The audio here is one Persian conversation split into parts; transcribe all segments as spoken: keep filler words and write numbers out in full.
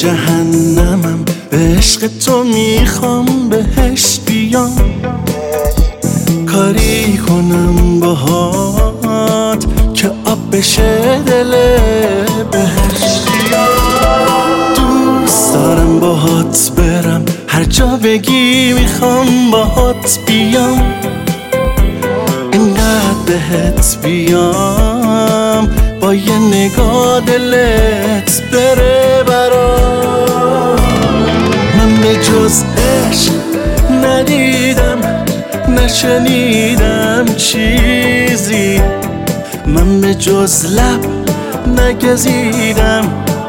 جهنمم، به عشق تو میخوام بهش بیام. کاری کنم باهات که آب بشه دل بهش. دوست دارم باهات برم هر جا بگی، میخوام باهات بیام. اینقدر بهت بیام با یه نگاه دلت بره برام. من به جز عشق ندیدم نشنیدم چیزی، من به جز لب نگزیدم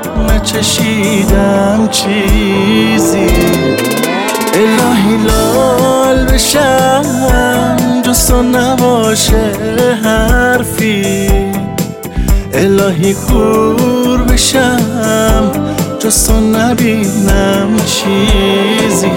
نچشیدم چیزی. الهی لال بشم جز تو نباشه حرفی، الهی کور بشم جز تو نبینم چیزی.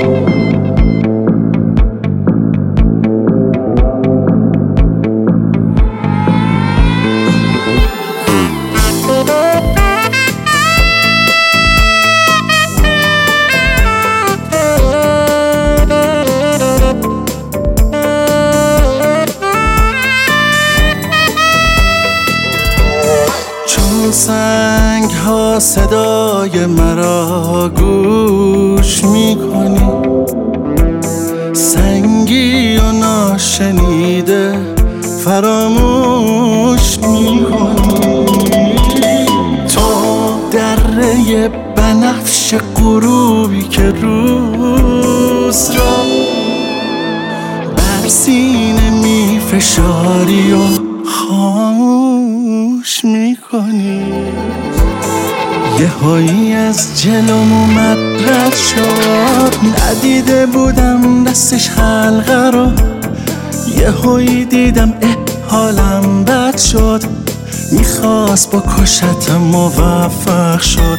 سنگ ها صدای مرا گوش میکنی، سنگی و ناشنیده فراموش میکنی. تو دره بنفش غروبی که روز را بر سینه میفشاری و خاموش میکنی. یه هایی از جلوم اومد رد شد، ندیده بودم دستش حلقه رو. یه هایی دیدم اه حالم بد شد، میخواست با کشتم موفق شد.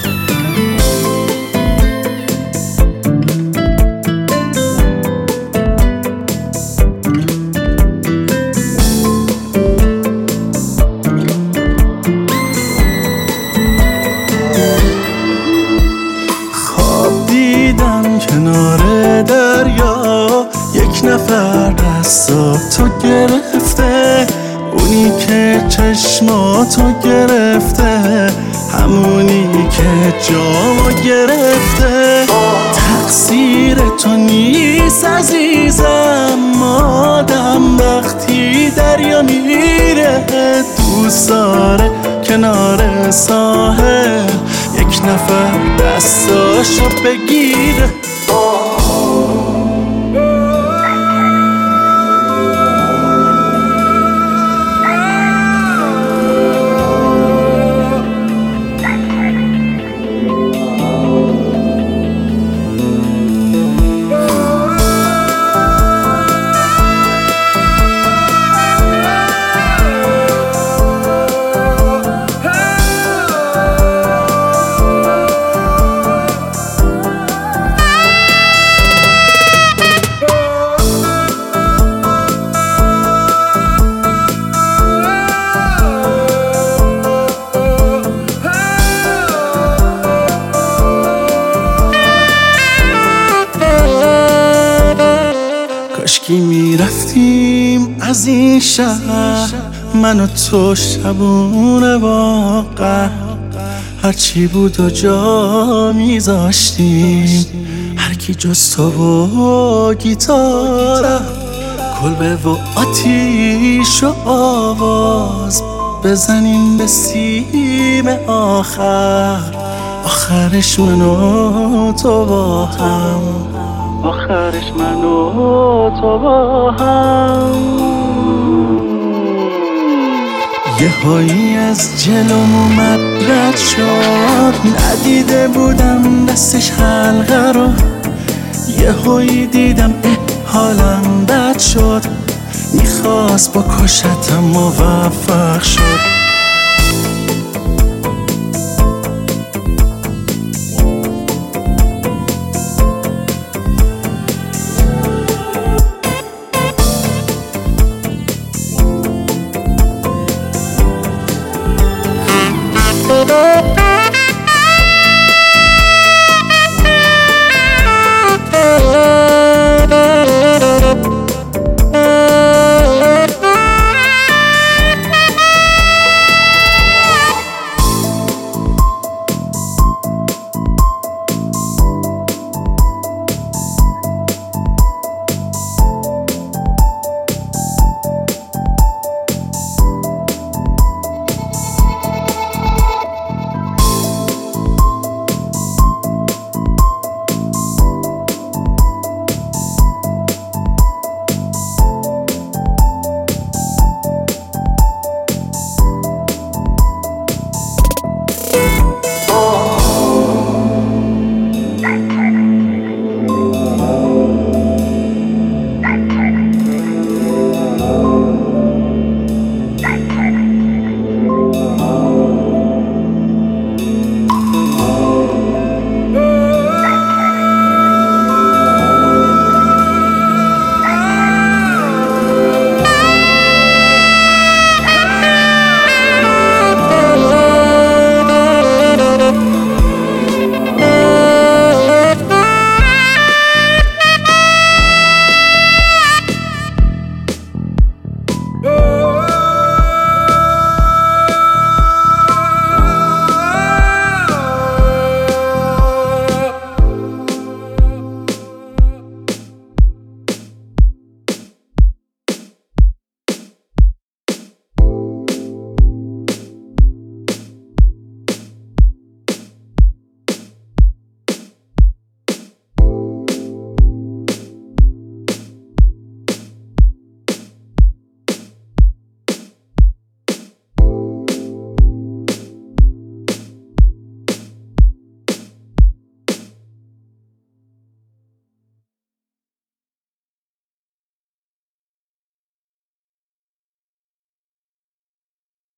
کنار دریا یک نفر دستاتو گرفته، اونی که چشماتو گرفته، همونی که جامو گرفته. تقصیر تو نیست عزیزم، آدم وقتی دریا میره دوست داره کنار ساحل یک نفر دستاشو بگیره. کاشکی میرفتیم از این شهر، من و تو شبونه واقع، هرچی بود و جا میذاشتیم، هرکی جز تو و گیتارم، کلبه و آتیش و آواز بزنیم به سیم آخر، آخرش من و تو با هم، آخرش من و تو با هم. یه هایی از جلوم اومد رد شد، ندیده بودم دستش حلقه رو. یه هایی دیدم اه حالم بد شد، میخواست با کشتم موفق شد.